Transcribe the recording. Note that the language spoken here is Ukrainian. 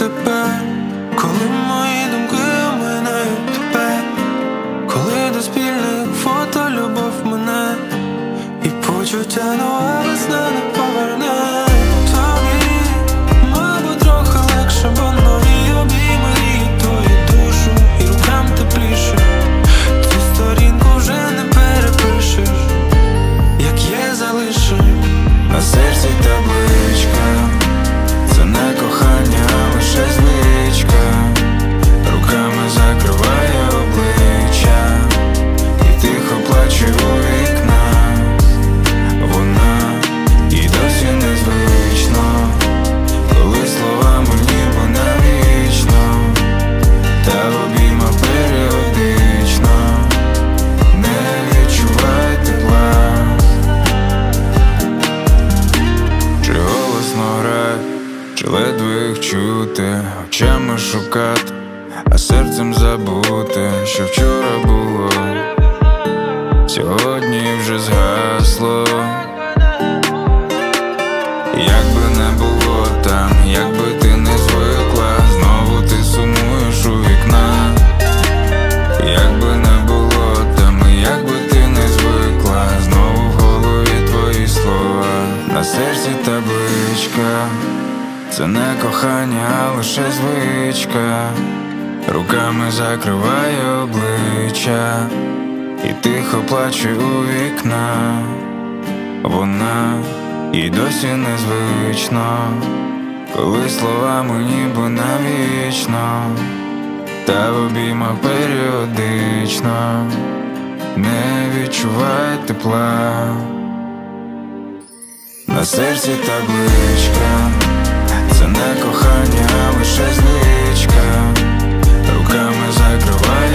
тепер, коли мої думки оминають тебе, коли до спільних фото любов мене, і почуття нова весна не поверне. Тобі, мабуть, трохи легше, бо нові обійми гріють твою душу, і рукам тепліше. Цю сторінку вже не перепишеш, як є залишиш. На серці табличка, це не кохання, а лише звичка. Руками закриває обличчя і тихо плаче у вікна. Вона і досі незвично, коли словами ніби навічно, та в обіймах періодично не відчуває тепла. Чи голосно грає, чи ледве їх чути, очами шукати, а серцем забути, що вчора було, сьогодні вже згасло. Як би не було там, як би ти не звикла, знову ти сумуєш у вікна. Як би не було там, і як би ти не звикла, знову в голові твої слова. На серці табличка, це не кохання, а лише звичка. Руками закриває обличчя і тихо плаче у вікна. Вона і досі незвично, коли словами ніби навічно, та в обіймах періодично не відчуває тепла. На серці табличка, це не кохання, а лише звичка. Руками закриває